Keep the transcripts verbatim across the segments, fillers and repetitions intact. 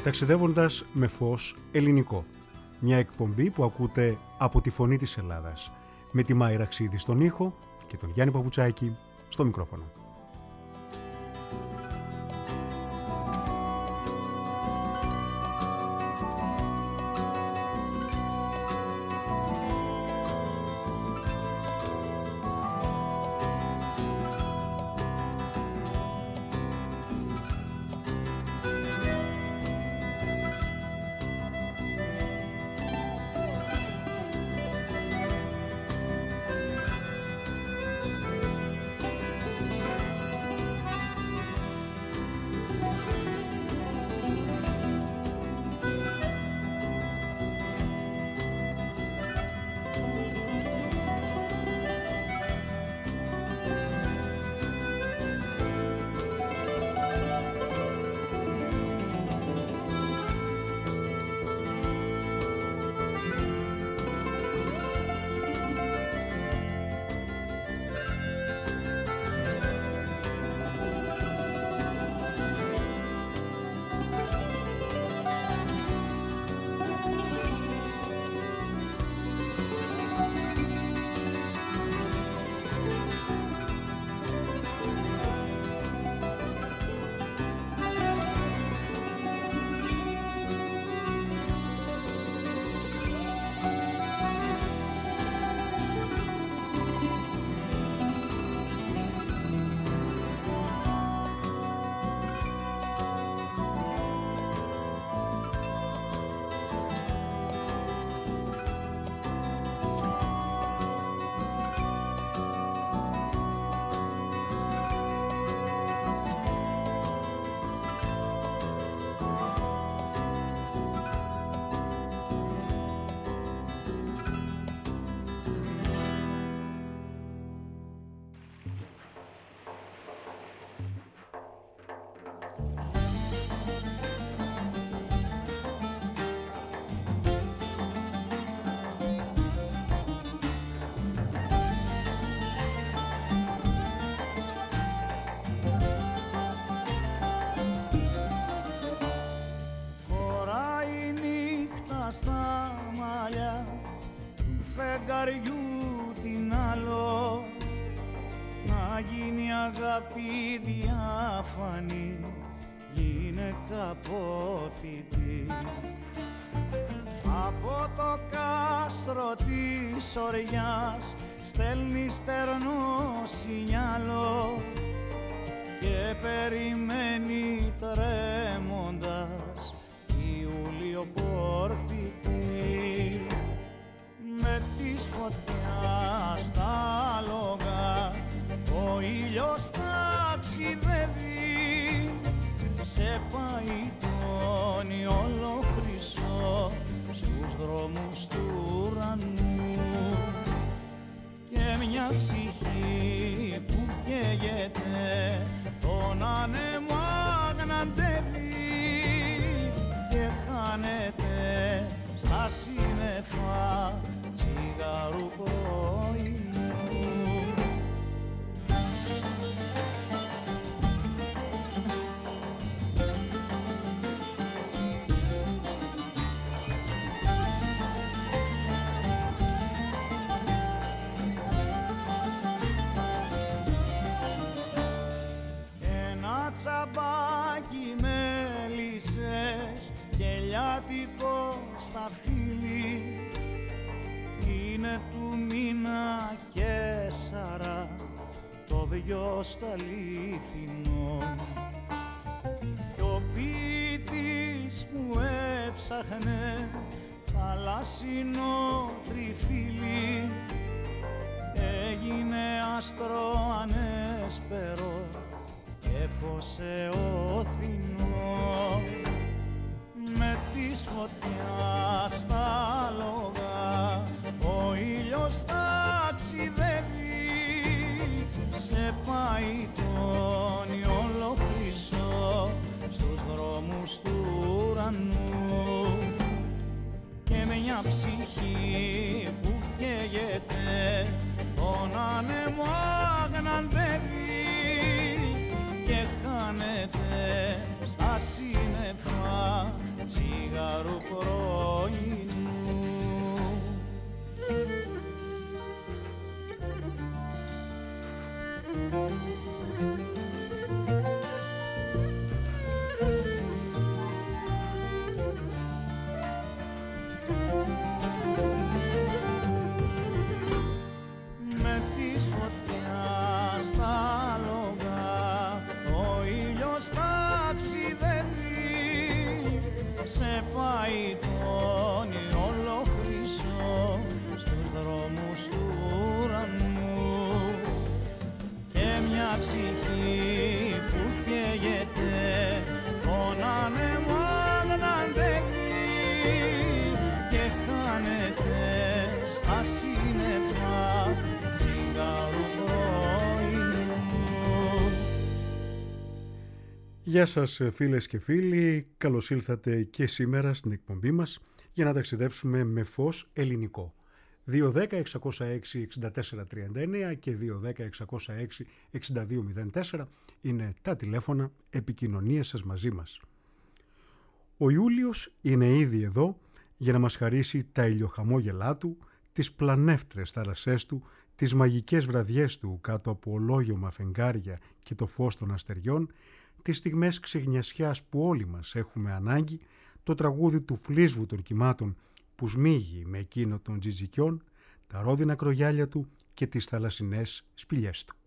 ταξιδεύοντας με φως ελληνικό. Μια εκπομπή που ακούτε από τη Φωνή της Ελλάδας, με τη Μάη Ραξίδη στον ήχο και τον Γιάννη Παπουτσάκη στο μικρόφωνο. στα μαλλιά του φεγγαριού την άλλο, να γίνει αγάπη διάφανη, γυναίκα πόθητη. Από το κάστρο της οριάς στέλνει στερνό σινιάλο και περιμένει τρέμοντας Ιούλιο πόρθητη. Με τη φωτιά στα λόγα ο ήλιος ταξιδεύει, σε παϊτώνει όλο χρυσό στους δρόμους του ουρανού, και μια ψυχή που καίγεται τον άνεμο αγναντεύει και χάνεται στα σύννεφα τσιγαρού πρωινού. Τσαμπάκι μέλισσες και λιάτικο σταφύλι, είναι του μήνα και σαρά το βιό στο αλήθινο, κι ο ποιητής που έψαχνε θαλάσσινο τριφύλι έγινε άστρο ανέσπερο και φως εώθηνο. Με τη φωτιά στα λόγα ο ήλιος ταξιδεύει, σε παϊτώνει όλο χρυσό στους δρόμους του ουρανού, και μια ψυχή που καίγεται τον άνεμο αγναντεύει και χάνεται στα σύννεφα πρωινού. Με τις φωτιάς στα λογά ο ήλιος ταξιδεύει, σε πάει το όνειρο χρυσό στους δρόμους του ουρανού, και μια ψυχή που καίγεται τον άνεμο αγναντεύει και χάνεται στα σύννεφα τσιγάρου πρωινού. Γεια σας φίλες και φίλοι, καλώς ήλθατε και σήμερα στην εκπομπή μας για να ταξιδέψουμε με φως ελληνικό. δύο ένα μηδέν έξι μηδέν έξι εξήντα τέσσερα τριάντα εννέα και δύο ένα μηδέν έξι μηδέν έξι εξήντα δύο μηδέν τέσσερα είναι τα τηλέφωνα επικοινωνίας σας μαζί μας. Ο Ιούλιος είναι ήδη εδώ για να μας χαρίσει τα ηλιοχαμόγελά του, τις πλανεύτρες θάλασσές του, τις μαγικές βραδιές του κάτω από ολόγιωμα φεγγάρια και το φως των αστεριών, τις στιγμές ξεγνιασιάς που όλοι μας έχουμε ανάγκη, το τραγούδι του φλίσβου των κυμάτων που σμίγει με εκείνο των τζιτζικιών, τα ρόδινα κρογιάλια του και τις θαλασσινές σπηλιές του.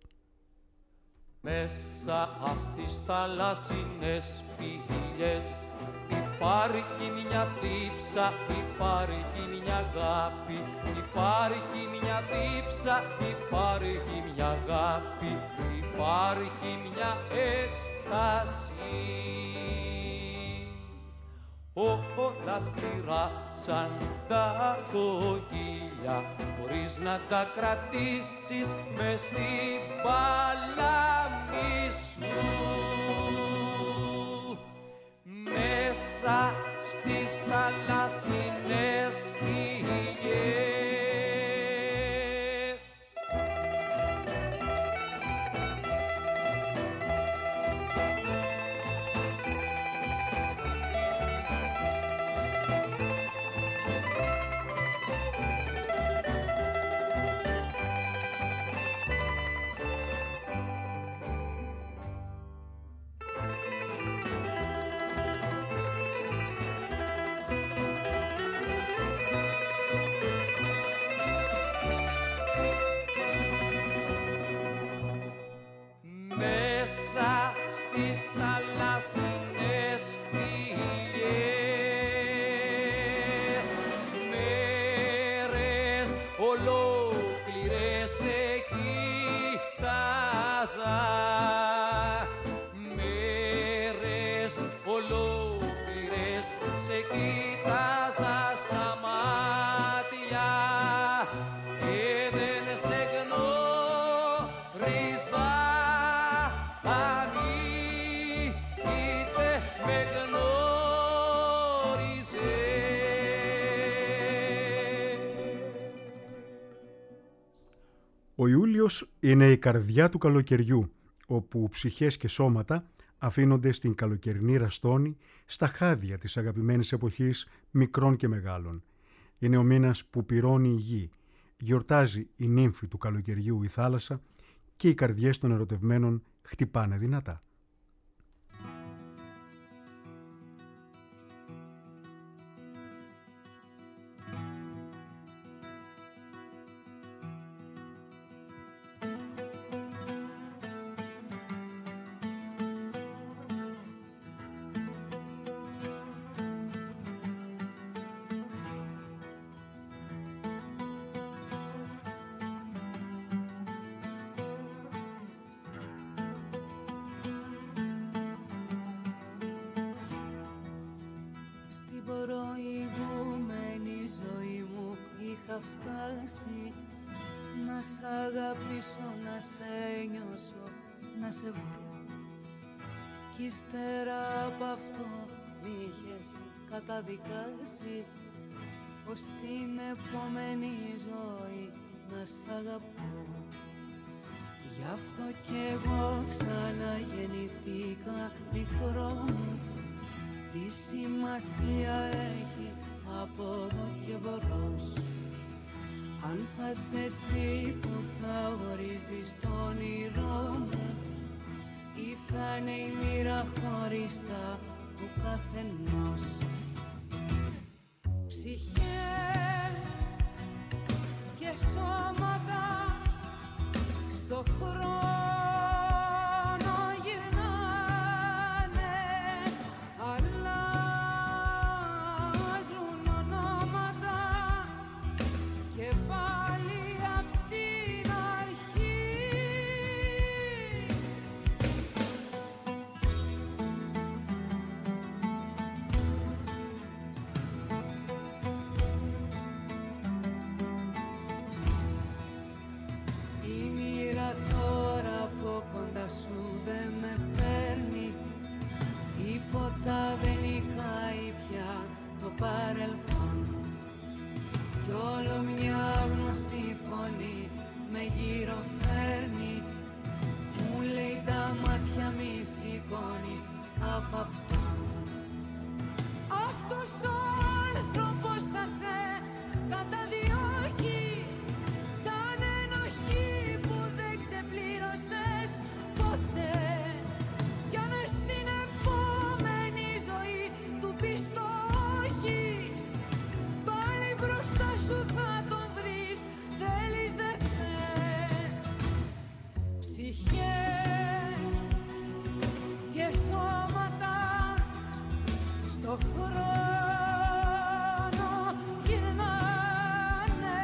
Μέσα στις θαλασσινές σπηλιές υπάρχει μια δίψα, υπάρχει μια αγάπη, υπάρχει μια δίψα, υπάρχει μια αγάπη, υπάρχει μια έκσταση. Όλα σκληρά σαν τα κοκκίλια, χωρίς να τα κρατήσεις μες στην παλάμη σου. Μέσα στις θαλασσινές πηγές. Ο Ιούλιος είναι η καρδιά του καλοκαιριού, όπου ψυχές και σώματα αφήνονται στην καλοκαιρινή ραστόνη, στα χάδια της αγαπημένης εποχής μικρών και μεγάλων. Είναι ο μήνας που πυρώνει η γη, γιορτάζει η νύμφη του καλοκαιριού η θάλασσα και οι καρδιές των ερωτευμένων χτυπάνε δυνατά. προηγούμενη ζωή μου είχα φτάσει να σ' αγαπήσω, να σε νιώσω, να σε βρω. Κι ύστερα από αυτό μ' είχες καταδικάσει πως την επόμενη ζωή να σ' αγαπώ. Γι' αυτό κι εγώ ξαναγεννηθήκα μικρό μου Τι σημασία έχει από εδώ και μπρος, αν θα σε εσύ που θα ορίζεις το όνειρό μου, ή θα είναι η μοίρα χωριστά του καθενός. Ψυχές και σώματα στο χρόνο γυρνάνε, αλλάζουν ονόματα και πάλι απ' την αρχή. Η μοίρα τώρα από κοντά σου δεν με παίρνει, τίποτα δεν νικάει πια το παρελθόν, κι όλο μια γνωστή φωνή με γύρω φέρνει, μου λέει τα μάτια μη σηκώνεις απ' αυτόν. Αυτός ο άνθρωπος θα σε καταδιώκει σαν ενοχή που δεν ξεπλήρωσες ποτέ, κι αν στην επόμενη ζωή του πεις το όχι, πάλι μπροστά σου θα τον βρεις, θέλεις δεν θες. Ψυχές και σώματα στο χρόνο γυρνάνε,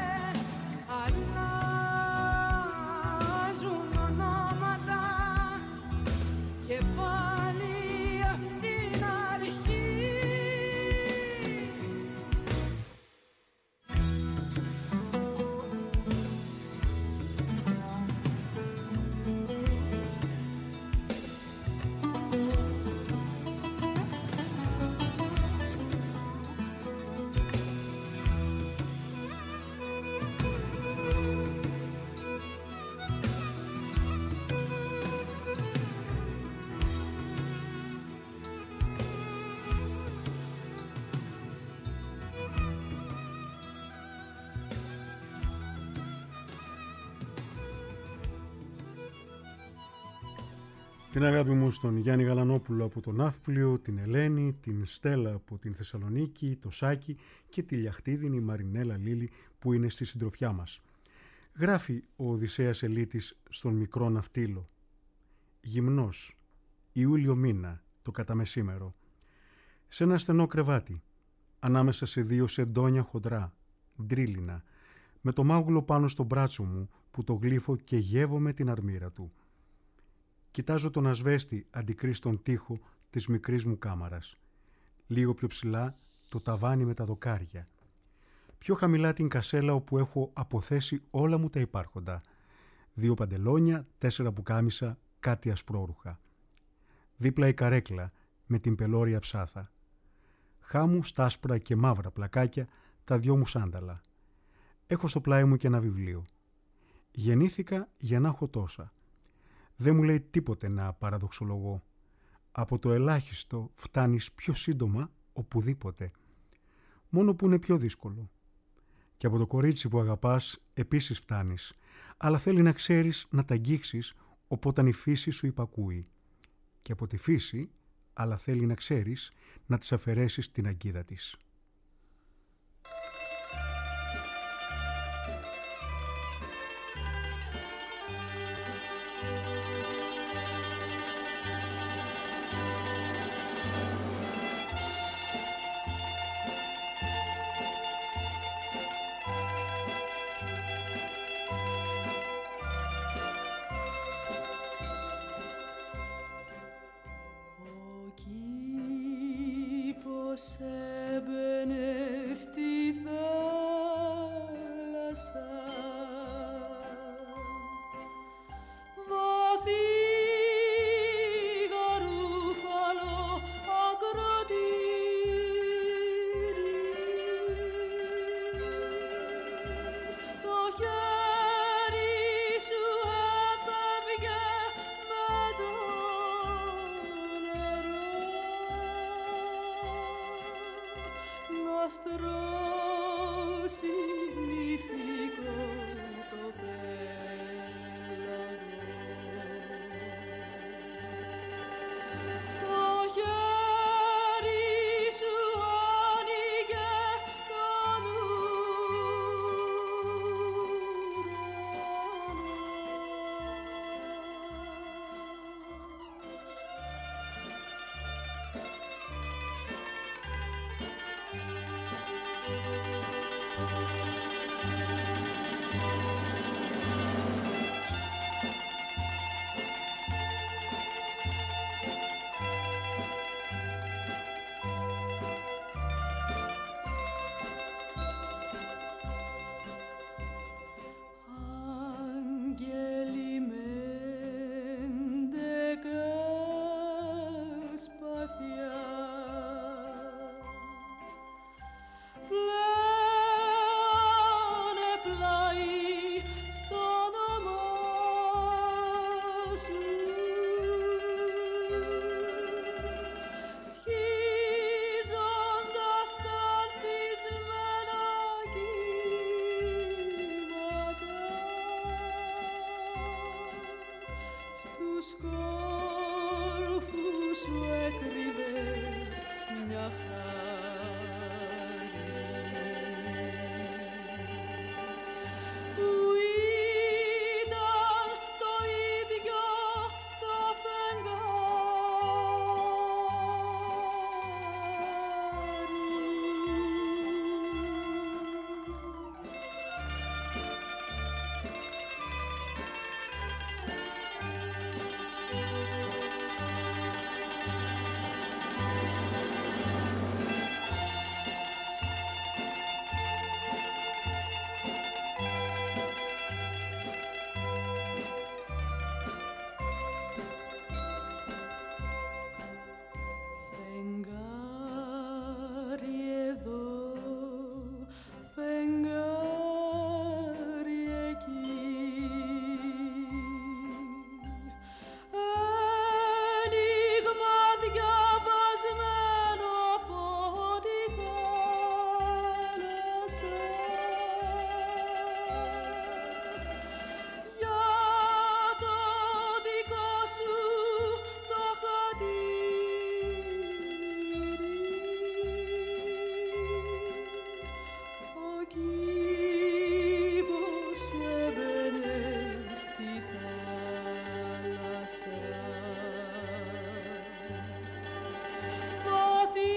αλλάζουν ονόματα και πάλι απ' την αρχή. Την αγάπη μου στον Γιάννη Γαλανόπουλο από τον Ναύπλιο, την Ελένη, την Στέλλα από την Θεσσαλονίκη, το Σάκη και τη Λιαχτίδινη Μαρινέλα Λίλη που είναι στη συντροφιά μας. Γράφει ο Οδυσσέας Ελίτης στον μικρό ναυτίλο. Γυμνός, Ιούλιο μήνα, το καταμεσήμερο. Σε ένα στενό κρεβάτι, ανάμεσα σε δύο σεντόνια χοντρά, ντρίλινα, με το μάγουλο πάνω στο μπράτσο μου που το γλύφω και γεύομαι την αρμύρα του. Κοιτάζω τον ασβέστη αντικρί στον τοίχο της μικρής μου κάμαρας. Λίγο πιο ψηλά το ταβάνι με τα δοκάρια. Πιο χαμηλά την κασέλα όπου έχω αποθέσει όλα μου τα υπάρχοντα. Δύο παντελόνια, τέσσερα πουκάμισα, κάτι ασπρόρουχα. Δίπλα η καρέκλα με την πελώρια ψάθα. Χάμου στα άσπρα και μαύρα πλακάκια τα δυο μου σάνταλα. Έχω στο πλάι μου και ένα βιβλίο. Γεννήθηκα για να έχω τόσα. Δεν μου λέει τίποτε να παραδοξολογώ. Από το ελάχιστο φτάνεις πιο σύντομα οπουδήποτε. Μόνο που είναι πιο δύσκολο. Και από το κορίτσι που αγαπάς επίσης φτάνεις, αλλά θέλει να ξέρεις να τα αγγίξεις οπότε η φύση σου υπακούει. Και από τη φύση, αλλά θέλει να ξέρεις να της αφαιρέσεις την αγκίδα της. Έμπαινε στη θάλασσα βαθύ γαρούφαλο ακροτήρι, το χέρι σου έφευγε με το νερό. άστρο συννηφικό το πέλαγο. Το χέρι σου άνοιγε τον Άγγελοι με έντεκα σπαθιά πλέανε πλάι στο όνομά σου, σχίζοντας τα ανθισμένα κύματα στους κόρφους σου έκρυβες μια χάρη που ήταν το ίδιο το φεγγάρι εδώ, φεγγάρι εκεί, ένιγμα διαβασμένο από τη θάλασσα για το δικό σου το χατήρι. Ο κήπος έμπαινε στη θάλασσα. Βαθύ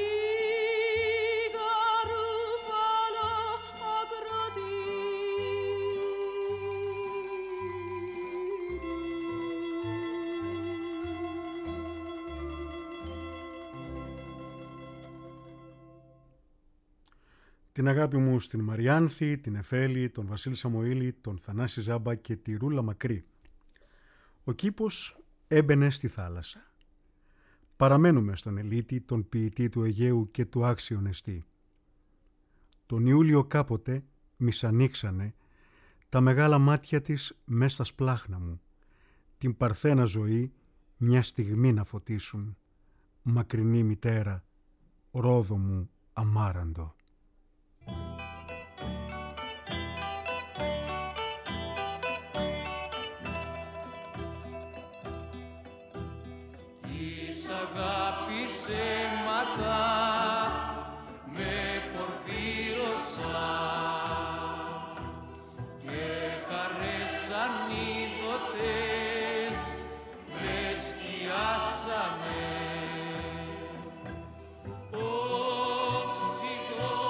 γαρούφαλο Την αγάπη μου στην Μαριάνθη, την Εφέλη, τον Βασίλη Σαμοήλη, τον Θανάση Ζάμπα και τη Ρούλα Μακρύ. Ο κήπος έμπαινε στη θάλασσα. Παραμένουμε στον Ελίτη, τον ποιητή του Αιγαίου και του άξιον εστί. Τον Ιούλιο κάποτε μισανοίξανε τα μεγάλα μάτια της μες στα σπλάχνα μου, την παρθένα ζωή μια στιγμή να φωτίσουν, μακρινή μητέρα, ρόδο μου αμάραντο. Της αγάπης αίματα με πορφύρωσαν και χαρές ανίδωτες με σκιάσανε. Οξυγόνο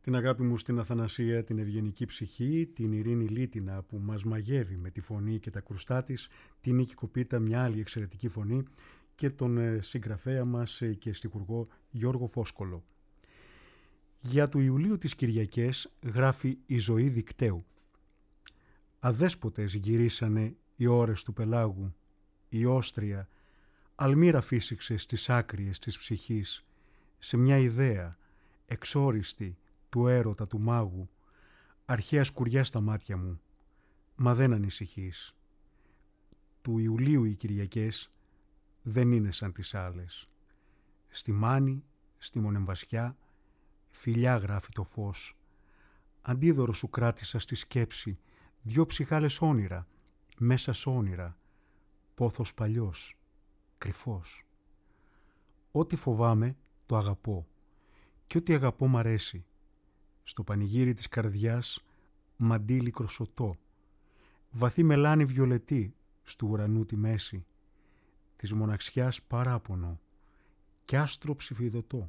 Την αγάπη μου στην Αθανασία, την ευγενική ψυχή, την Ειρήνη Λίτινα που μας μαγεύει με τη φωνή και τα κρουστά της, την Νίκη Κοπίτα, μια άλλη εξαιρετική φωνή, και τον συγγραφέα μας και στιχουργό Γιώργο Φόσκολο. Για του Ιουλίου τις Κυριακές γράφει η Ζωή Δικταίου. Αδέσποτες γυρίσανε οι ώρες του πελάγου, η όστρια αλμύρα φύσηξε στις άκριες της ψυχής, σε μια ιδέα εξόριστη του έρωτα του μάγου, αρχαία σκουριά στα μάτια μου, μα δεν ανησυχείς. Του Ιουλίου οι Κυριακές δεν είναι σαν τις άλλες. Στη μάνη, στη μονεμβασιά, φιλιά γράφει το φως. Αντίδωρο σου κράτησα στη σκέψη, δυο ψυχάλες όνειρα, μέσα σ' όνειρα, πόθος παλιός, κρυφός. Ό,τι φοβάμαι το αγαπώ και ό,τι αγαπώ μ' αρέσει. Στο πανηγύρι της καρδιάς μαντίλι κροσωτό, βαθύ μελάνι βιολετή στου ουρανού τη μέση, της μοναξιάς παράπονο κι άστρο ψηφιδωτό.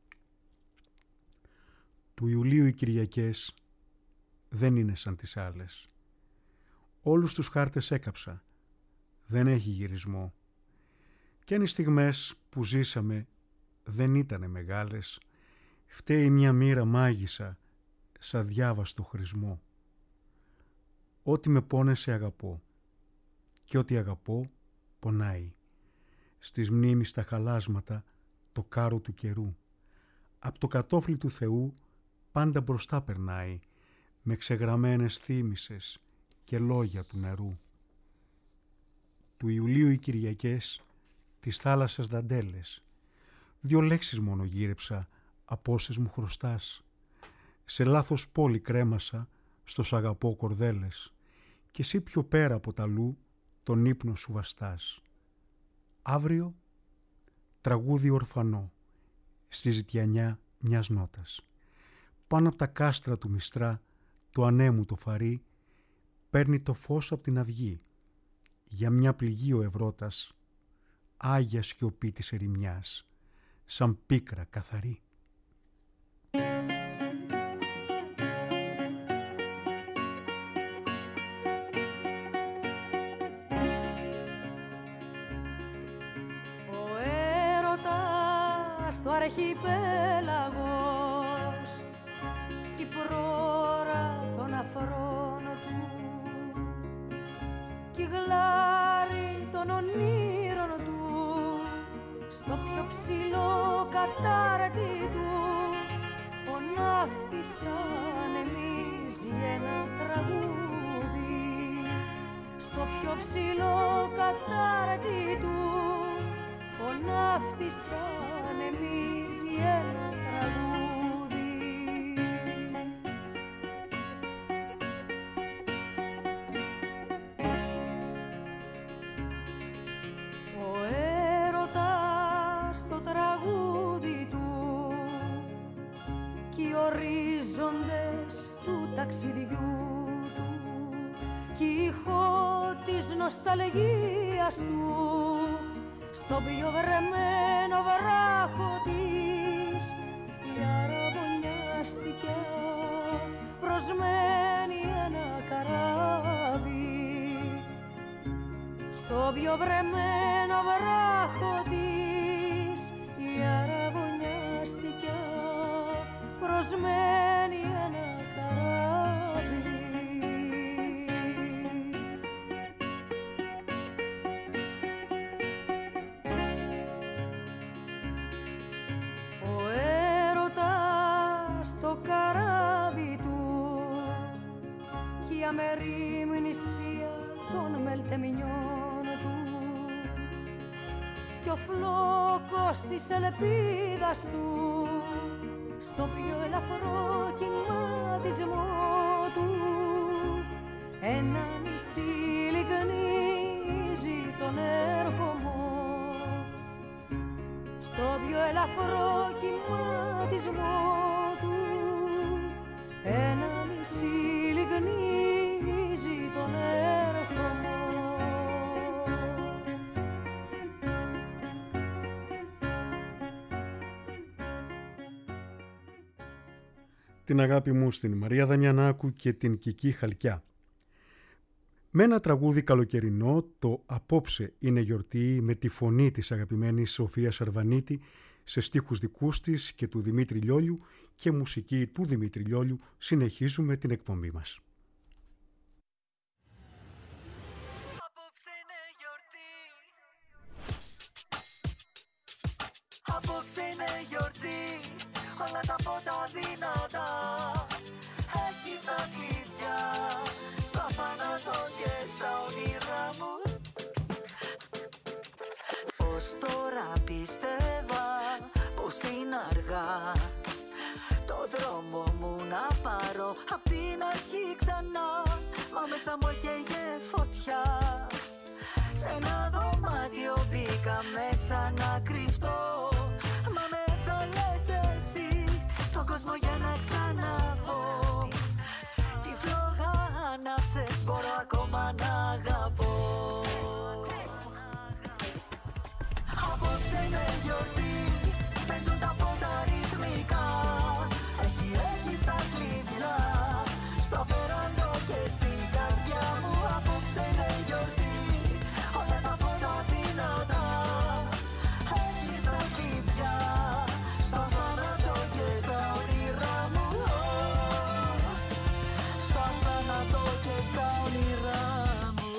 Του Ιουλίου οι Κυριακές δεν είναι σαν τις άλλες. Όλους τους χάρτες έκαψα, δεν έχει γυρισμό. Κι αν οι στιγμές που ζήσαμε δεν ήτανε μεγάλες, φταίει μια μοίρα μάγισσα σαν διάβαστο χρησμό. Ό,τι με πόνεσε αγαπώ και ό,τι αγαπώ πονάει. Στις μνήμεις τα χαλάσματα το κάρο του καιρού. Απ' το κατόφλι του Θεού πάντα μπροστά περνάει, με ξεγραμμένες θύμησες και λόγια του νερού. Του Ιουλίου οι Κυριακές, της θάλασσας δαντέλες, δυο λέξεις μόνο γύρεψα από όσες μου χρωστάς. Σε λάθος πόλη κρέμασα, στο σ' αγαπώ κορδέλες, και εσύ πιο πέρα από τα λου τον ύπνο σου βαστάς. Αύριο τραγούδι ορφανό, στη ζητιανιά μιας νότας. Πάνω από τα κάστρα του Μιστρά, του ανέμου το φαρί, παίρνει το φως από την αυγή. Για μια πληγή ο Ευρώπας, άγια σιωπή της ερημιάς, σαν πίκρα καθαρή. Ο έρωτας στο αρχιπέλαγος κι η πρόωρα των αφρών του κι η γλάρη των ονείρων του στο πιο ψηλό κατάρτι του ο ναύτης ανεμίζει ένα τραγούδι στο πιο ψηλό κατάρτι του ο ναύτης ανεμίζει ένα τραγούδι. Ο έρωτας το τραγούδι του κι οι ορίζοντες του ταξιδιού του κι η ήχο της νοσταλγίας του στο πιο βρεμένο βράχο της η αραβωνιάστηκε προσμένη ένα καράβι στο πιο βρεμένο βράχο της η αραβωνιάστηκε προσμένη ένα καράβι. Αμερίμνησία των μελτεμινιών του κι ο φλόκος της ελπίδας του στο πιο ελαφρό κυματισμό του ένα νησί λιγνίζει τον έρχομο στο πιο ελαφρό κυματισμό του ένα νησί λιγνίζει τον έρχομο. την αγάπη μου στην Μαρία Δαμιανάκου και την Κική Χαλκιά. Με ένα τραγούδι καλοκαιρινό, το «Απόψε είναι γιορτή» με τη φωνή της αγαπημένης Σοφίας Αρβανίτη, σε στίχους δικούς της και του Δημήτρη Λιόλιου και μουσική του Δημήτρη Λιόλιου, συνεχίζουμε την εκπομπή μας. Απόψε είναι γιορτή. Απόψε είναι γιορτή. Όλα τα φώτα δυνατά. Έχεις τα κλειδιά στο θάνατο και στα όνειρά μου. Ως τώρα πίστευα πως είναι αργά το δρόμο μου να πάρω απ' την αρχή ξανά. Μα μέσα μου έκαιγε φωτιά. Σε ένα δωμάτιο μπήκα μέσα να κρυφτώ. Μα με έβγαλες εσύ τον κόσμο για να ξαναδώ. Τη φλόγα ανάψες, μπορώ ακόμα να αγαπώ. Απόψε είναι γιορτή, παίζουν τα φώτα ρυθμικά. Εσύ έχεις τα κλειδιά στο βεράντο και στην καρδιά μου. Απόψε είναι γιορτή, όλα τα φώτα δυνατά. Έχεις τα κλειδιά στο θάνατο και στα όνειρά μου. Στο θάνατο και στα όνειρά μου.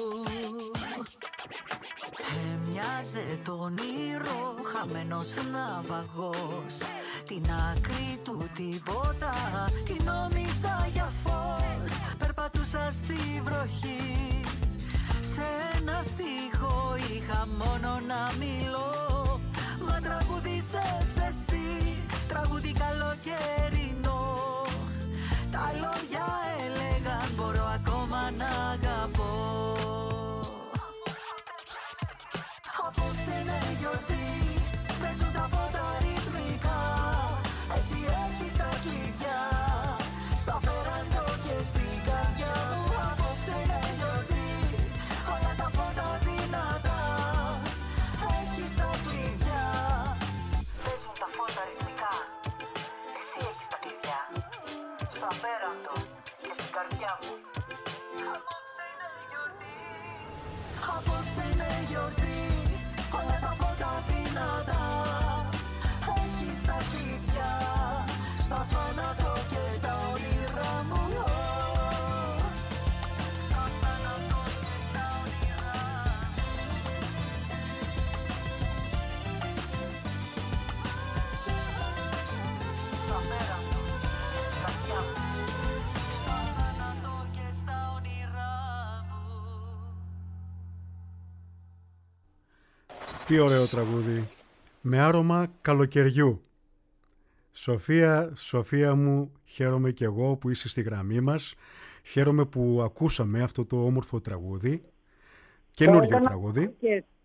Έμοιαζε το όνειρο χαμένος ναυαγός. Την άκρη του τίποτα την νόμιζα για φως. Περπατούσα στη βροχή, σε ένα στίχο είχα μόνο να μιλώ. Μα τραγουδίσες εσύ, τραγούδι καλοκαιρινό. Τα λόγια έλεγαν μπορώ ακόμα να αγαπώ. Απόψε είναι γιορτή, παίζουν τα φώτα ρυθμικά. Εσύ έχεις τα κλειδιά στο βεράντο και στην καρδιά μου. Απόψε είναι γιορτή, όλα τα φώτα δυνατά. Έχεις τα κλειδιά. Παίζουν τα φώτα ρυθμικά. Εσύ έχεις τα κλειδιά στο βεράντο και στην καρδιά μου. Απόψε είναι γιορτή. Απόψε είναι γιορτή. Όλα τα φώτα δυνατά. Έχεις τα κλειδιά στο θάνατο και στα όνειρά μου. Στο θάνατο και στα όνειρά μου. Στο απέραντο, στην καρδιά μου. Στο θάνατο και στα όνειρά μου. Τι ωραίο τραγούδι, με άρωμα καλοκαιριού. Σοφία, Σοφία μου, χαίρομαι κι εγώ που είσαι στη γραμμή μας. Χαίρομαι που ακούσαμε αυτό το όμορφο τραγούδι. Καινούριο τραγούδι.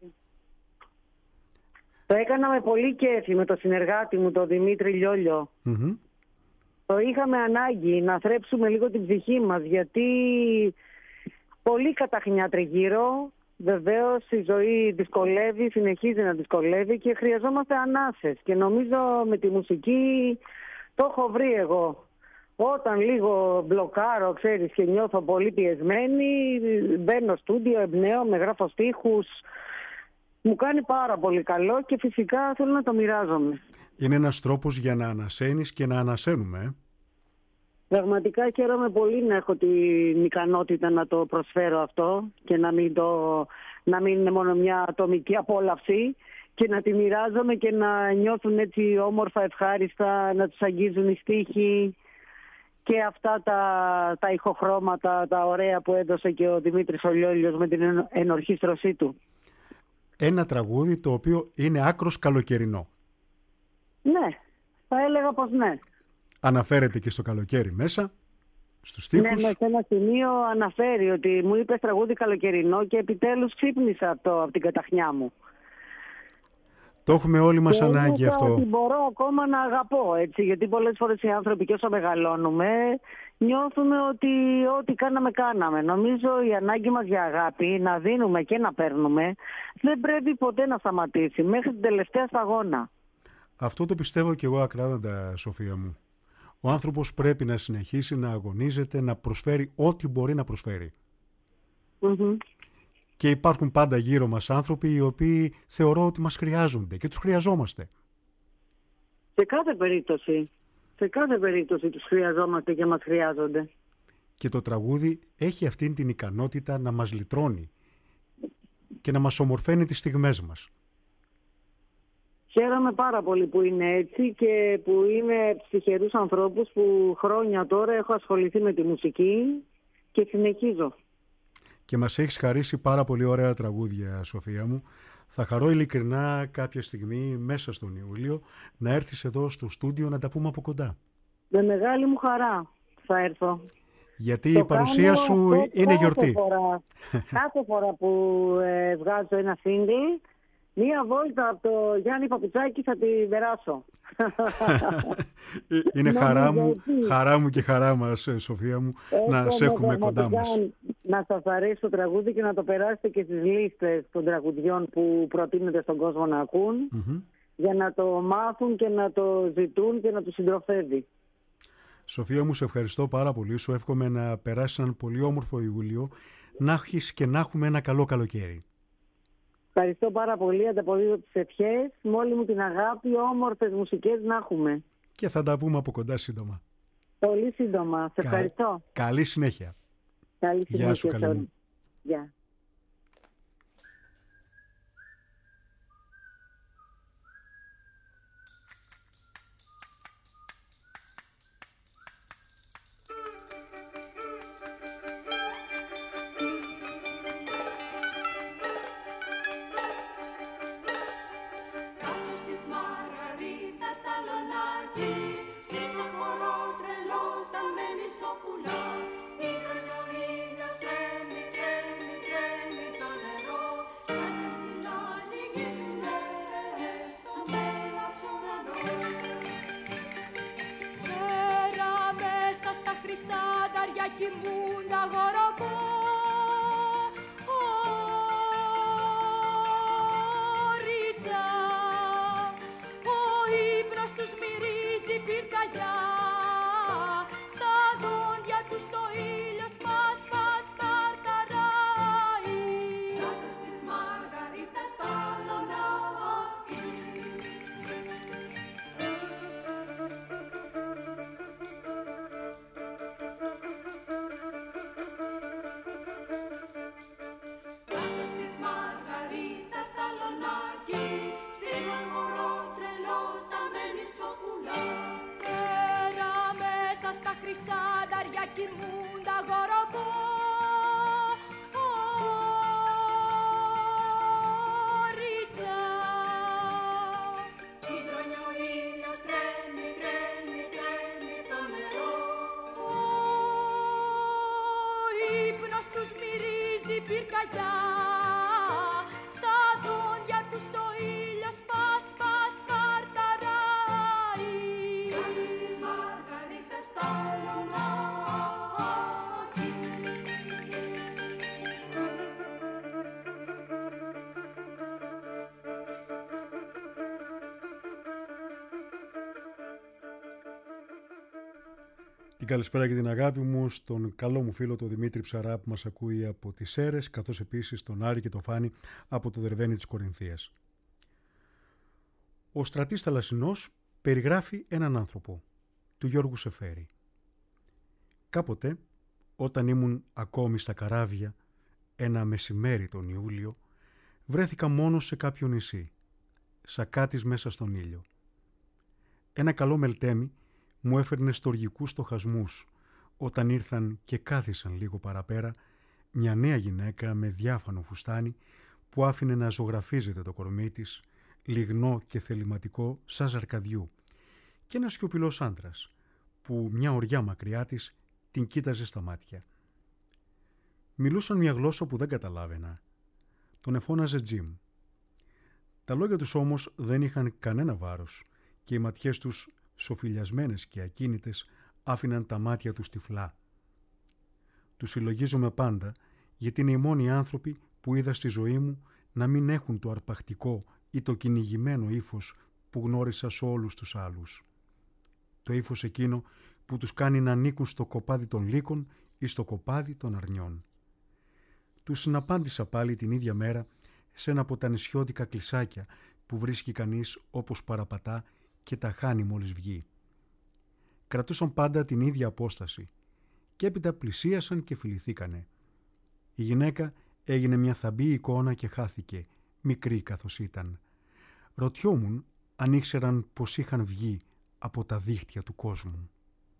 Το έκανα με πολύ κέφι με το συνεργάτη μου, τον Δημήτρη Λιόλιο. Mm-hmm. Το είχαμε ανάγκη να θρέψουμε λίγο την ψυχή μας, γιατί πολύ καταχνιά τριγύρω. Βεβαίως η ζωή δυσκολεύει, συνεχίζει να δυσκολεύει και χρειαζόμαστε ανάσες. Και νομίζω με τη μουσική το έχω βρει εγώ. Όταν λίγο μπλοκάρω, ξέρεις, και νιώθω πολύ πιεσμένη, μπαίνω στούντιο, εμπνέω, με γράφω στίχους. Μου κάνει πάρα πολύ καλό και φυσικά θέλω να το μοιράζομαι. Είναι ένας τρόπος για να ανασένεις και να ανασένουμε. Ε? Πραγματικά χαίρομαι πολύ να έχω την ικανότητα να το προσφέρω αυτό και να μην, το, να μην είναι μόνο μια ατομική απόλαυση και να τη μοιράζομαι και να νιώθουν έτσι όμορφα, ευχάριστα, να τους αγγίζουν οι στίχοι και αυτά τα, τα ηχοχρώματα, τα ωραία που έδωσε και ο Δημήτρης ο Λιόλιος με την ενορχήστρωσή του. Ένα τραγούδι το οποίο είναι άκρος καλοκαιρινό. Ναι, θα έλεγα πως ναι. Αναφέρεται και στο καλοκαίρι μέσα, στους στίχους. Ναι, σε ένα σημείο αναφέρει ότι μου είπες τραγούδι καλοκαιρινό και επιτέλους ξύπνησα αυτό από την καταχνιά μου. Το έχουμε όλοι μας και ανάγκη αυτό. Ότι μπορώ ακόμα να αγαπώ, έτσι, γιατί πολλές φορές οι άνθρωποι και όσο μεγαλώνουμε νιώθουμε ότι ό,τι κάναμε κάναμε. Νομίζω η ανάγκη μας για αγάπη, να δίνουμε και να παίρνουμε, δεν πρέπει ποτέ να σταματήσει μέχρι την τελευταία σταγόνα. Αυτό το πιστεύω και εγώ ακράδαντα, Σοφία μου. Ο άνθρωπος πρέπει να συνεχίσει να αγωνίζεται, να προσφέρει ό,τι μπορεί να προσφέρει. Mm-hmm. Και υπάρχουν πάντα γύρω μας άνθρωποι οι οποίοι θεωρώ ότι μας χρειάζονται και τους χρειαζόμαστε. Σε κάθε περίπτωση, σε κάθε περίπτωση τους χρειαζόμαστε και μας χρειάζονται. Και το τραγούδι έχει αυτήν την ικανότητα να μας λυτρώνει και να μας ομορφαίνει τις στιγμές μας. Χαίρομαι πάρα πολύ που είναι έτσι και που είμαι από τους τυχερούς ανθρώπους που χρόνια τώρα έχω ασχοληθεί με τη μουσική και συνεχίζω. Και μας έχεις χαρίσει πάρα πολύ ωραία τραγούδια, Σοφία μου. Θα χαρώ ειλικρινά κάποια στιγμή μέσα στον Ιούλιο να έρθεις εδώ στο στούντιο να τα πούμε από κοντά. Με μεγάλη μου χαρά θα έρθω. Γιατί το η παρουσία σου είναι κάθε γιορτή. Φορά, κάθε φορά που ε, βγάζω ένα single, μία βόλτα από το Γιάννη Παπουτσάκη θα την περάσω. Είναι χαρά μου, χαρά μου και χαρά μας, Σοφία μου, Έχω να σε έχουμε κοντά μας. Να σας αρέσει το τραγούδι και να το περάσετε και στις λίστες των τραγουδιών που προτείνετε στον κόσμο να ακούν, Mm-hmm. για να το μάθουν και να το ζητούν και να τους συντροφεύει. Σοφία μου, σε ευχαριστώ πάρα πολύ. Σου εύχομαι να περάσει έναν πολύ όμορφο Ιούλιο, να έχεις και να έχουμε ένα καλό καλοκαίρι. Ευχαριστώ πάρα πολύ, ανταποδίδω τις ευχές, με όλη μου την αγάπη, όμορφες μουσικές να έχουμε. Και θα τα πούμε από κοντά σύντομα. Πολύ σύντομα. Σε Κα... ευχαριστώ. Καλή συνέχεια. Καλή συνέχεια. Γεια σου, καλή μου. Γεια. Την καλησπέρα και την αγάπη μου στον καλό μου φίλο τον Δημήτρη Ψαρά που μας ακούει από τις Σέρρες, καθώς επίσης τον Άρη και τον Φάνη από το Δερβαίνι της Κορινθίας. Ο Στρατής Θαλασσινός περιγράφει έναν άνθρωπο, του Γιώργου Σεφέρη. Κάποτε, όταν ήμουν ακόμη στα καράβια, ένα μεσημέρι τον Ιούλιο, βρέθηκα μόνος σε κάποιο νησί, σακάτης μέσα στον ήλιο. Ένα καλό μελτέμι μου έφερνε στοργικούς στοχασμούς όταν ήρθαν και κάθισαν λίγο παραπέρα μια νέα γυναίκα με διάφανο φουστάνι που άφηνε να ζωγραφίζεται το κορμί της, λιγνό και θεληματικό σαν ζαρκαδιού, και ένας σιωπηλός άντρας που μια ωριά μακριά της την κοίταζε στα μάτια. Μιλούσαν μια γλώσσα που δεν καταλάβαινα. Τον εφώναζε Τζιμ. Τα λόγια τους όμως δεν είχαν κανένα βάρος και οι ματιές τους, σοφιλιασμένες και ακίνητες, άφηναν τα μάτια τους τυφλά. Τους συλλογίζομαι πάντα γιατί είναι οι μόνοι άνθρωποι που είδα στη ζωή μου να μην έχουν το αρπακτικό ή το κυνηγημένο ύφος που γνώρισα σε όλους τους άλλους. το ύφος εκείνο που τους κάνει να ανήκουν στο κοπάδι των λύκων ή στο κοπάδι των αρνιών. Τους συναπάντησα πάλι την ίδια μέρα σε ένα από τα νησιώτικα κλεισάκια που βρίσκει κανείς όπως παραπατά και τα χάνει μόλις βγει. Κρατούσαν πάντα την ίδια απόσταση και έπειτα πλησίασαν και φιληθήκανε. Η γυναίκα έγινε μια θαμπή εικόνα και χάθηκε, μικρή καθώς ήταν. Ρωτιόμουν αν ήξεραν πως είχαν βγει από τα δίχτυα του κόσμου.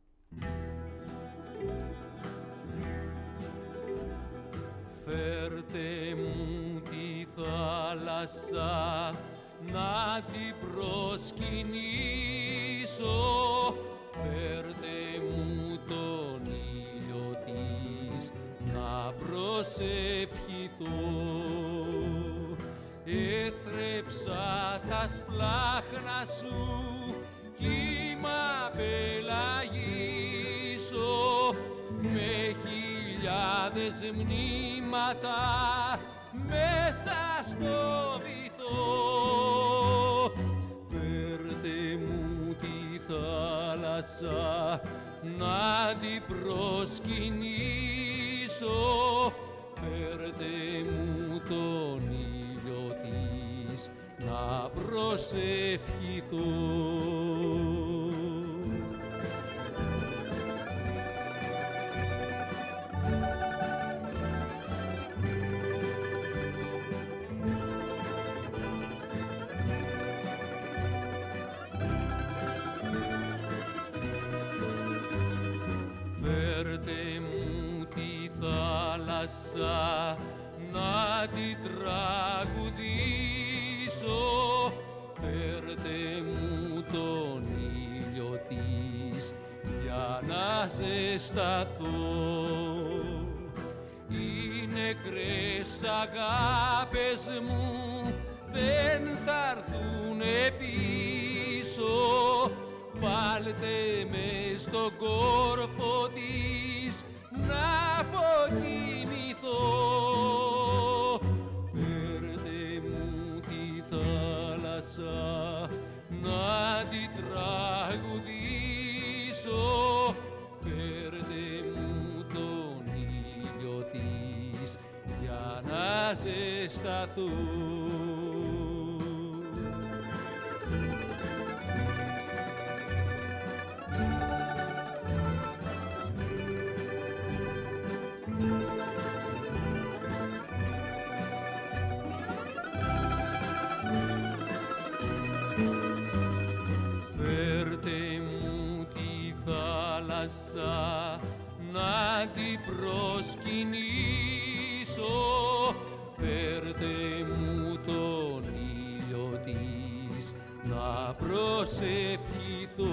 Φέρτε μου τη θάλασσα να την προσκυνήσω, φέρτε μου τον ήλιο της να προσευχηθώ. Έθρεψα τα σπλάχνα σου κύμα πελαγίσω, με χιλιάδες μνήματα μέσα στο βυθό. Φέρτε μου τη θάλασσα να την προσκυνήσω, φέρτε μου τον ήλιο της να προσευχηθώ. Φέρτε μου τη θάλασσα να την τραγουδήσω, φέρτε μου τον ήλιο της για να ζεσταθώ. Οι νεκρές αγάπες μου δεν θα έρθουνε πίσω, βάλτε με στον κόρφο της να αποκοιμηθώ. Φέρτε μου τη θάλασσα να την τραγουδήσω, φέρτε μου τον ήλιο της για να ζεσταθώ. Να την προσκυνήσω, φέρτε μου τον ήλιο της να προσευχηθώ.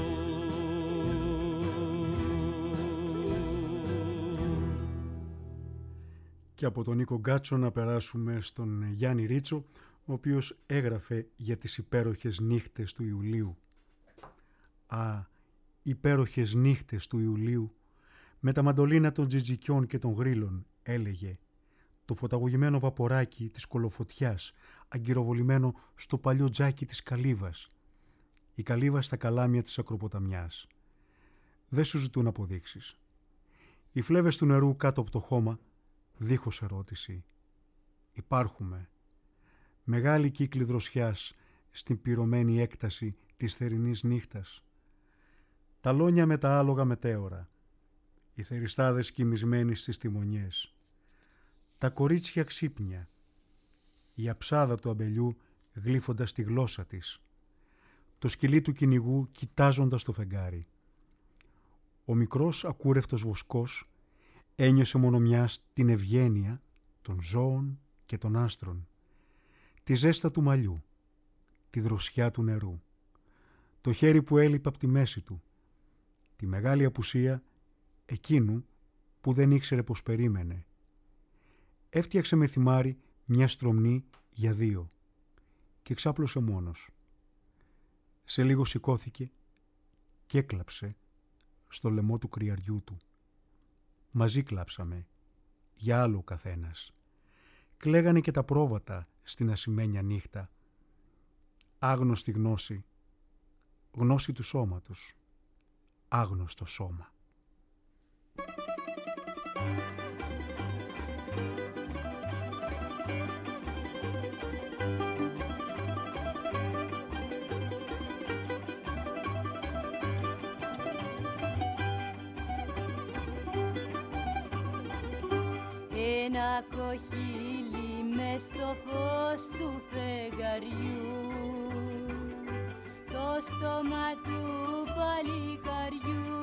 Και από τον Νίκο Γκάτσο να περάσουμε στον Γιάννη Ρίτσο, ο οποίος έγραφε για τις υπέροχες νύχτες του Ιουλίου. Α, υπέροχες νύχτες του Ιουλίου, με τα μαντολίνα των τζιτζικιών και των γρύλων, έλεγε, το φωταγωγημένο βαποράκι της κολοφωτιάς, αγκυροβολημένο στο παλιό τζάκι της καλύβας, η καλύβα στα καλάμια της ακροποταμιάς. Δεν σου ζητούν αποδείξεις. Οι φλέβες του νερού κάτω από το χώμα, δίχως ερώτηση. Υπάρχουμε. Μεγάλη κύκλη δροσιάς στην πυρωμένη έκταση της θερινής νύχτας. Τα λόνια με τα άλογα μετέωρα. Οι θεριστάδες κοιμισμένοι στις τιμονιές. Τα κορίτσια ξύπνια. Η αψάδα του αμπελιού γλύφοντας τη γλώσσα της. Το σκυλί του κυνηγού κοιτάζοντας το φεγγάρι. Ο μικρός ακούρευτος βοσκός ένιωσε μόνο μιας την ευγένεια των ζώων και των άστρων, τη ζέστα του μαλλιού, τη δροσιά του νερού, το χέρι που έλειπε από τη μέση του, τη μεγάλη απουσία εκείνου που δεν ήξερε πως περίμενε. Έφτιαξε με θυμάρι μια στρομνή για δύο και ξάπλωσε μόνος. Σε λίγο σηκώθηκε και έκλαψε στο λαιμό του κρυαριού του. Μαζί κλάψαμε, για άλλο ο καθένας. Κλαίγανε και τα πρόβατα στην ασημένια νύχτα. Άγνωστη γνώση, γνώση του σώματος, άγνωστο σώμα. Ένα κοχύλι μες στο φως του φεγγαριού, το στόμα του παλικαριού,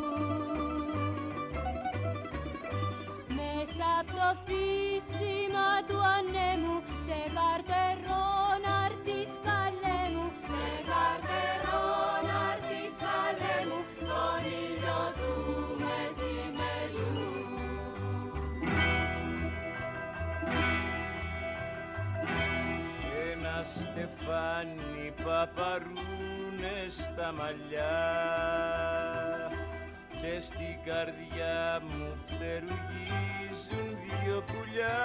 μέσα απ' το φύσιμα του ανέμου, σε καρτερό να'ρθεις καλέ μου, σε καρτερό να'ρθεις καλέ μου, στον ήλιο του μεσημεριού. Ένα στεφάνι παπαρούνες στα μαλλιά και στην καρδιά μου φτερουγίζουν δύο πουλιά.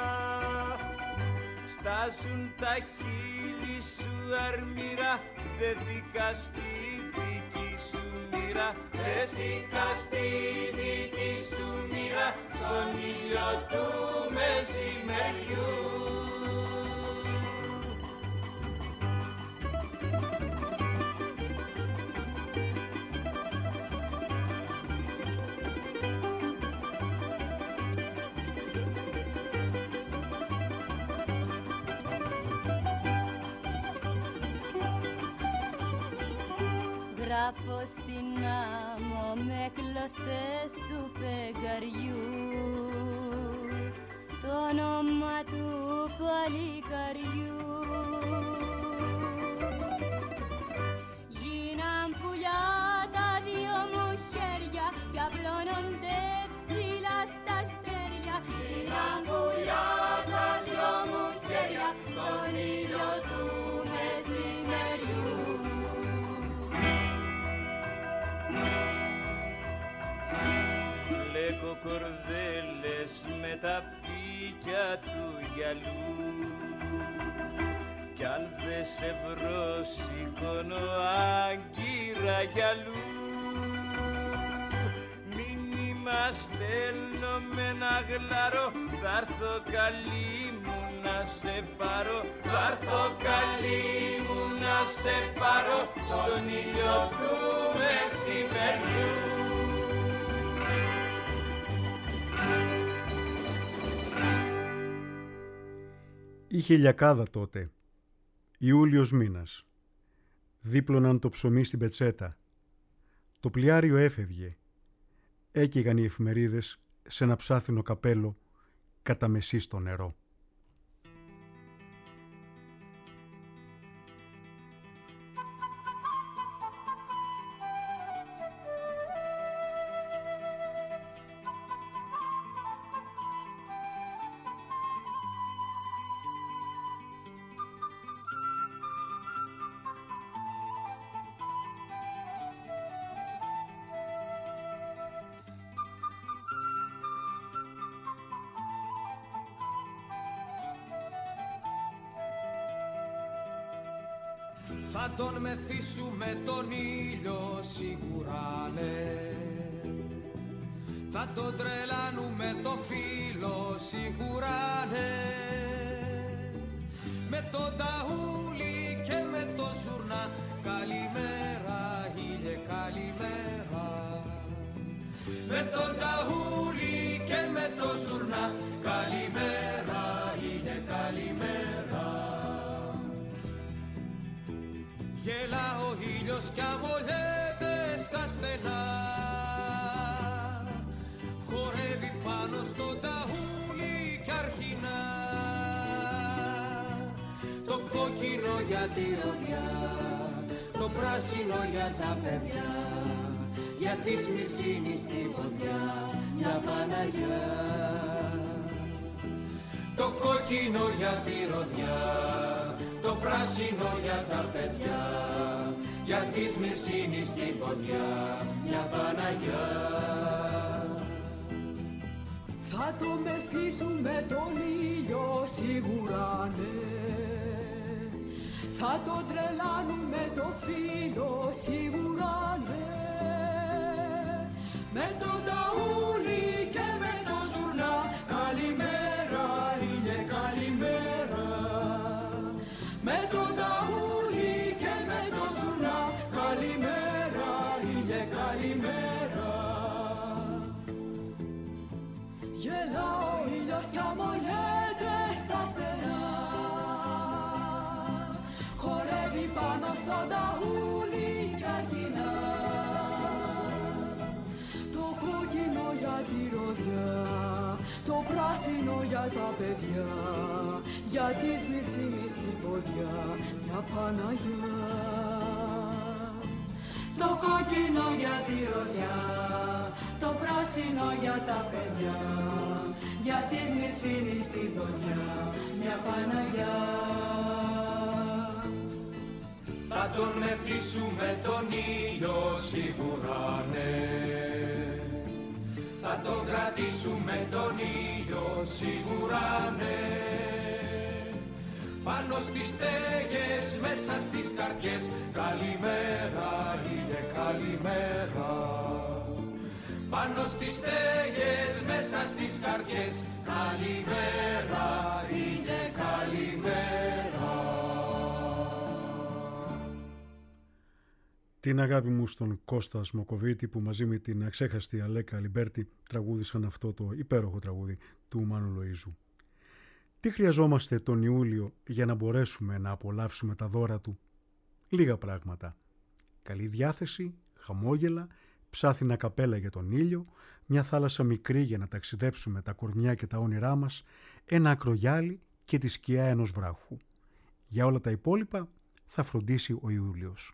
Στάζουν τα χείλη σου αρμύρα, δεν δικά στη δική σου μοίρα, δεν δικά στη δική σου μοίρα, στον ήλιο του μεσημεριού. Γράφω στην άμμο με κλωστές του φεγγαριού το όνομα του παλικαριού. Γίναν πουλιά τα δύο μου χέρια κι απλώνονται ψηλά στα αστέρια. Γίναν πουλιά τα δύο μου χέρια στον ήλιο του μεσημεριού. Κορδέλες με τα φύκια του γυαλού κι αν δε σε βρω σηκώνω άγκυρα γυαλού. Μήνυμα στέλνω με ένα γλαρό, θ'άρθω καλή μου να σε πάρω, θ'άρθω καλή μου να σε πάρω, στον ήλιο του μεσημεριού. Είχε λιακάδα τότε, Ιούλιος μήνας. Δίπλωναν το ψωμί στην πετσέτα. Το πλοιάριο έφευγε. Έκαιγαν οι εφημερίδες σε ένα ψάθινο καπέλο κατά μεσή στο νερό. Θα τον μεθύσουμε τον ήλιο σίγουρα ναι, θα τον τρελάνουμε το φύλλο σίγουρα ναι, με το ταούλι και με το ζουρνά, καλημέρα ήλιε καλημέρα, με το ταούλι και με το ζουρνά, καλημέρα ήλιε καλημέρα. Γελά ο ήλιος κι αμολιέται στα στενά, χορεύει πάνω στο ταούλι κι αρχινά, το κόκκινο για τη ροδιά, το πράσινο για τα παιδιά, για τη Σμυρσίνη στη ποδιά, μια Παναγιά. Το κόκκινο για τη ροδιά, το πράσινο για τα παιδιά, για τη Σμυρσίνη στην ποδιά, μια Παναγιά. Θα το μεθύσουμε τον ήλιο σίγουρα ναι, θα το τρελάνουμε το φύλλο σίγουρα ναι, με το ταούλι και με το ζουρνά. Καλημέρα ήλιε καλημέρα, με το ταούλι και με το ζουρνά. Καλημέρα ήλιε καλημέρα. Γελά ο ήλιος κι αμολιέται στα στενά, χορεύει πάνω στο ταούλι κι αρχινά. Το κόκκινο για τη ροδιά, το πράσινο για τα παιδιά, για τη Σμυρσίνη στην ποδιά, μια Παναγιά. Το κόκκινο για τη ροδιά, το πράσινο για τα παιδιά, για τη Σμυρσίνη στην ποδιά, μια Παναγιά. Θα τον μεθύσουμε τον ήλιο σίγουρα ναι, θα τον κρατήσουμε τον ήλιο σίγουρα ναι. Πάνω στις στέγες, μέσα στις καρδιές, καλημέρα ήλιε καλημέρα. Πάνω στις στέγες, μέσα στις καρδιές, καλημέρα ήλιε καλημέρα. Την αγάπη μου στον Κώστα Σμοκοβίτη που μαζί με την αξέχαστη Αλέκα Λιμπέρτη τραγούδησαν αυτό το υπέροχο τραγούδι του Μάνου Λοΐζου. Τι χρειαζόμαστε τον Ιούλιο για να μπορέσουμε να απολαύσουμε τα δώρα του? Λίγα πράγματα. Καλή διάθεση, χαμόγελα, ψάθινα καπέλα για τον ήλιο, μια θάλασσα μικρή για να ταξιδέψουμε τα κορμιά και τα όνειρά μας, ένα ακρογιάλι και τη σκιά ενός βράχου. Για όλα τα υπόλοιπα θα φροντίσει ο Ιούλιος.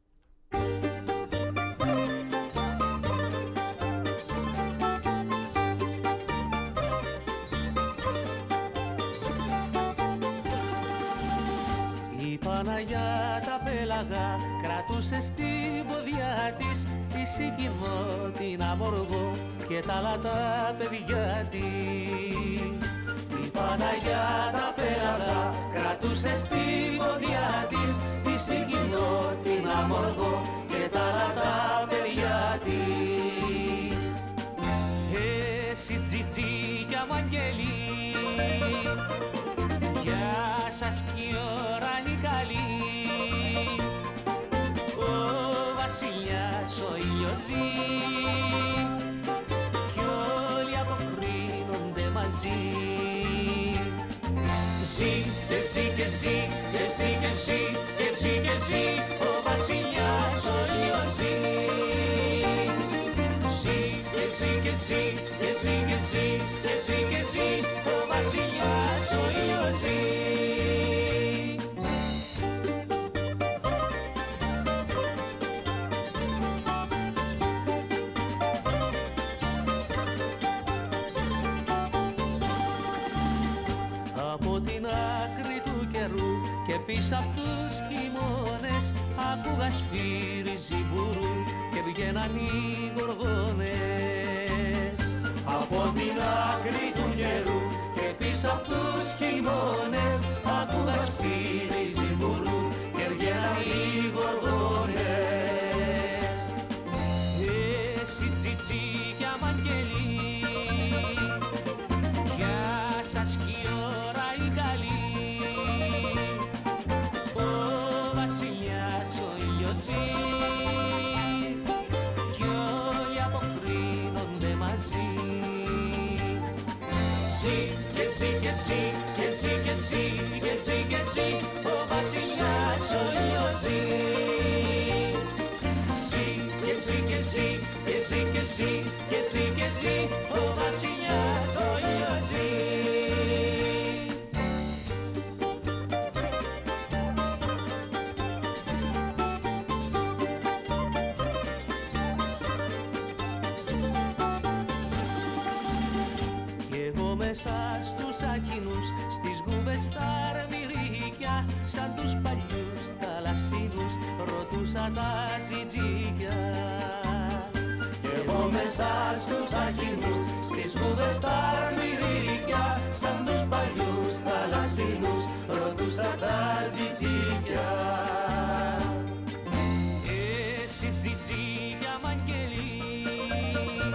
Η Παναγιά τα πέλαγα κρατούσε στην ποδιά της, τη συγκινώ την αμοργό και τα άλλα τα παιδιά της. Η Παναγιά τα πέλαγα κρατούσε στην ποδιά της, τη συγκινώ την αμοργό και τα άλλα τα παιδιά της. Εσείς τζιτζίκια μ' αγγελί, γεια σας κι η ώρα είναι καλή. Ο βασιλιάς ο ήλιος ζει κι όλοι αποκρίνονται μαζί. Ζει και ζει και ζει και ζει και ζει και ζει και ζει ο βασιλιάς ο ήλιος ζει. Ζει και ζει και ζει και ζει και ζει και ζει και ζει ο βασιλιάς ο ήλιος ζει. Από την άκρη του καιρού και πίσω απ' τους χειμώνες άκουγα σφύρι ζιμπουρού και βγαίναν οι γοργόνες. Από την άκρη του καιρού και πίσω απ' τους χειμώνες άκουγα σφύρι ζιμπουρού και βγαίναν οι γοργόνες. Εσύ τσιτσίκια μ' αγγελί, γεια σας κι η ώρα η καλή. Ο βασιλιάς ο ήλιος ζει κι όλοι αποκρίνονται μαζί. Ζει και ζει και ζει και ζει και ζει και ζει και ζει ο βασιλιάς ο ήλιος ζει. Ζει και ζει και ζει και ζει και ζει και ζει και ζει ο βασιλιάς ο ήλιος ζει. Μέσα στους άχινους, στις γούβες τα αρμυρίκια, σαν τους παλιούς θαλασσίνους, ρωτούσα τα τζιτζίκια. Κι εγώ μέσα στους άχινους, στις γούβες τα αρμυρίκια, σαν τους παλιούς θαλασσίνους, ρωτούσα τα τζιτζίκια. Εσύ τζιτζίκια μ' αγγελί,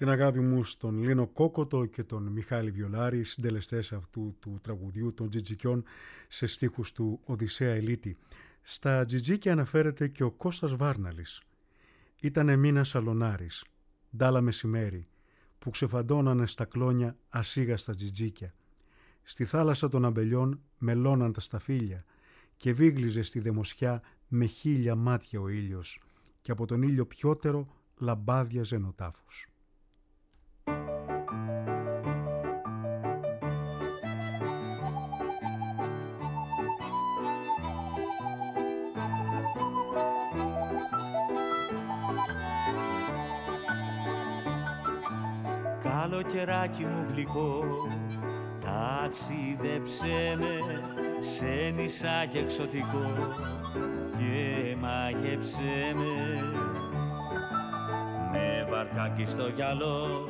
Την αγάπη μου στον Λίνο Κόκοτο και τον Μιχάλη Βιολάρη, συντελεστές αυτού του τραγουδιού των Τζιτζικιών σε στίχους του Οδυσσέα Ελίτη. Στα Τζιτζίκια αναφέρεται και ο Κώστας Βάρναλης. Ήτανε μήνας αλωνάρης, ντάλα μεσημέρι, που ξεφαντώνανε στα κλόνια ασίγαστα τζιτζίκια. Στη θάλασσα των αμπελιών μελώναν τα σταφύλια και βίγλιζε στη δεμοσιά με χίλια μάτια ο ήλιος και από τον ήλιο πιότερο λαμπάδιαζε ο τάφος. Καλοκαιράκι μου γλυκό, ταξίδεψέ με σε νησάκι εξωτικό και μάγεψέ με με βαρκάκι στο γυαλό,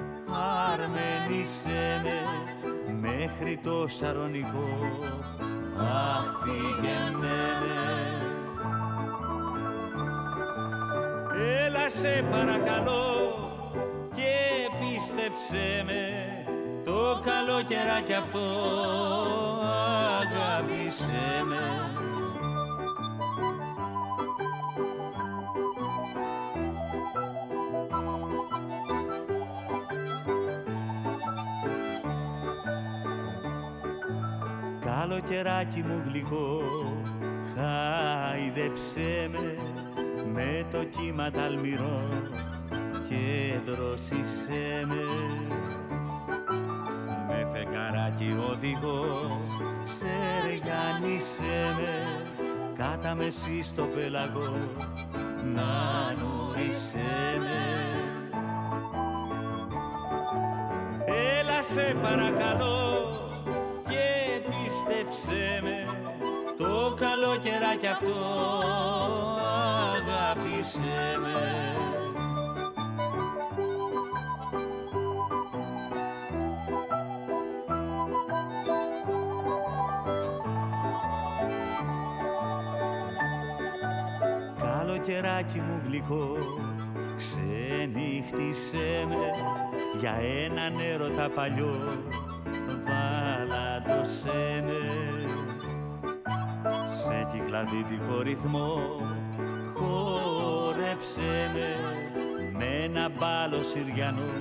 αρμενίσέ με μέχρι το Σαρονικό, αχ πήγαινε με. Έλα σε παρακαλώ και πίστεψέ με, το καλοκαιράκι αυτό αγάπησέ με. Καλοκαιράκι μου γλυκό, χάιδεψέ με με το κύμα ταλμηρό και δρόσισέ με με φεγγαράκι οδηγό, σεριανίσέ με κάτα μεσή στο πέλαγο, να νουρίσέ με. Έλα σε παρακαλώ και πίστεψέ με, το καλοκαιράκι αυτό αγάπησέ με. Καλοκαιράκι μου γλυκό, ξενύχτησέ με για έναν έρωτα παλιό, βαλαντώσέ με σε κυκλαδίτικο ρυθμό, χόρεψέ με με ένα μπάλο Συριανό,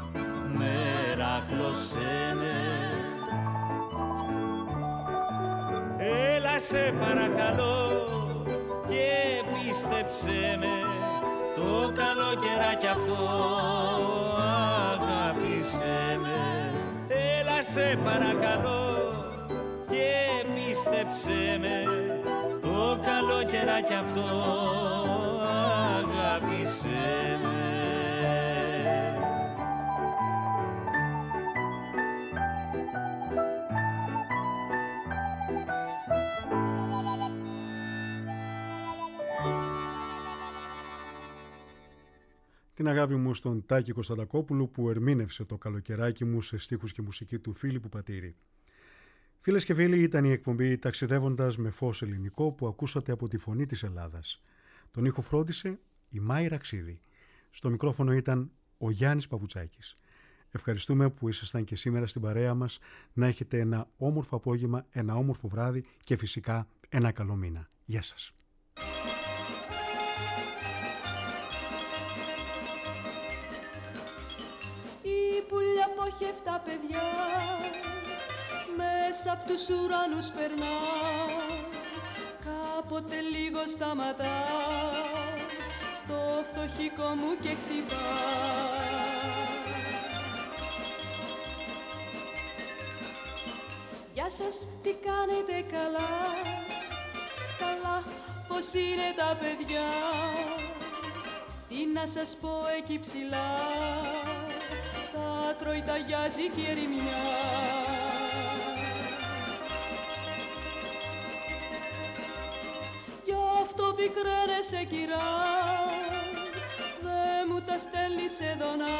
μερακλώσέ με. Έλα σε παρακαλώ και πίστεψέ με, το καλοκαιράκι αυτό αγάπησέ με. Έλα σε παρακαλώ και πίστεψέ με, το καλοκαιράκι αυτό αγάπησέ με. Την αγάπη μου στον Τάκη Κωνσταντακόπουλου που ερμήνευσε το καλοκαιράκι μου σε στίχους και μουσική του Φίλιππου Πατήρη. Φίλες και φίλοι, ήταν η εκπομπή «Ταξιδεύοντας με φως ελληνικό» που ακούσατε από τη Φωνή της Ελλάδας. Τον ήχο φρόντισε η Μάη Ραξίδη. Στο μικρόφωνο ήταν ο Γιάννης Παπουτσάκης. Ευχαριστούμε που ήσασταν και σήμερα στην παρέα μας. Να έχετε ένα όμορφο απόγευμα, ένα όμορφο βράδυ και φυσικά ένα καλό μήνα. Γεια σας. Πουλιά ποχευτά παιδιά μέσα απ' τους ουρανούς περνά, κάποτε λίγο σταματά στο φτωχικό μου και χτυπά. Γεια σας, τι κάνετε, καλά, καλά, πως είναι τα παιδιά, τι να σας πω εκεί ψηλά, τα τρώει, ταγιάζει και ερημιά. Γι' αυτό πικραίνεσαι κυρά, δε μου τα στέλνεις εδώ να.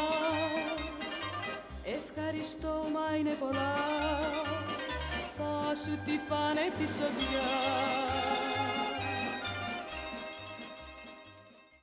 Ευχαριστώ, μα είναι πολλά, θα σου τη φάνε τη σοδιά.